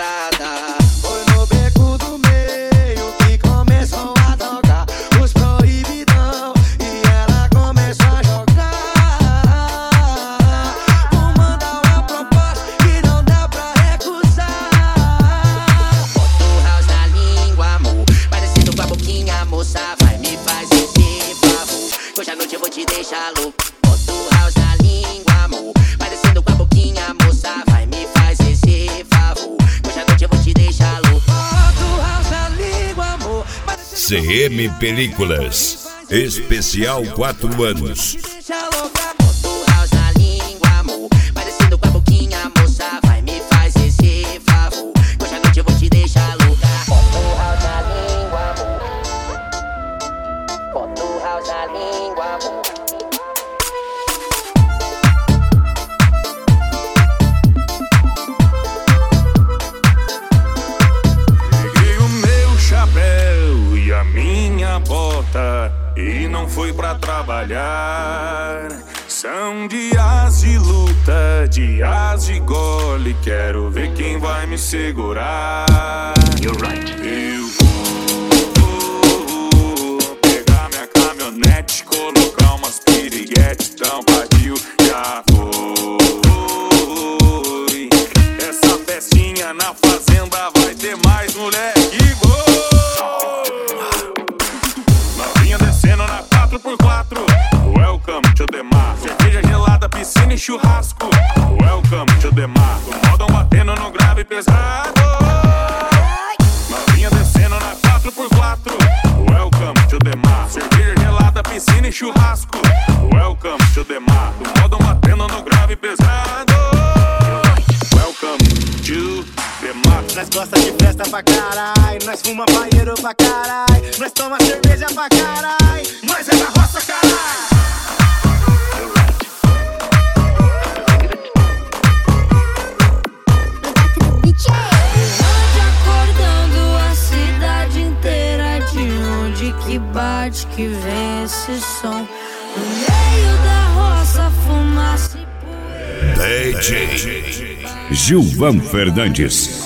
estrada. Foi no beco do meio que começou a tocar os proibidão e ela começou a jogar. Vou mandar uma proposta que não dá pra recusar. Bota o house na língua, amor, parecendo com a boquinha, moça, vai me faz esse favor, que hoje à noite eu vou te deixar louco. Bota o house na língua, amor, parecendo com a boquinha, moça, vai me faz esse favor, que hoje à noite eu vou te deixar louco. Bota o house na língua, amor, CM Películas, especial 4 anos. deixa louca. Bota o house na língua, amor, parecendo com a boquinha, moça, vai me faz esse favor, que hoje à noite eu vou te deixar louca. Bota o house na língua, amor, bota o house na língua, amor. Peguei o meu chapéu e a minha bota e não fui pra trabalhar. São dias de luta, dias de gole, quero ver quem vai me segurar. You're right. Eu vou pegar minha caminhonete, colocar umas piriguetes, então partiu, já foi. Essa festinha na fazenda vai ter mais moleque gol. Novinha descendo na 4x4, welcome to the mar. Cerveja gelada, piscina e churrasco, welcome to the mar. O modão batendo no grave pesado. Novinha descendo na 4x4, welcome to the mar. Cerveja gelada, piscina e churrasco, welcome to the mar. O modão batendo no grave pesado. Welcome to the mar. Nós gosta de festa pra carai, nós fuma paieiro pra carai, nós toma cerveja pra carai, nós é da roça, carai. Ande acordando a cidade inteira, de onde que bate, que vem esse som. No meio da roça, fumaça e poeira. DJ Gilvan Fernandes.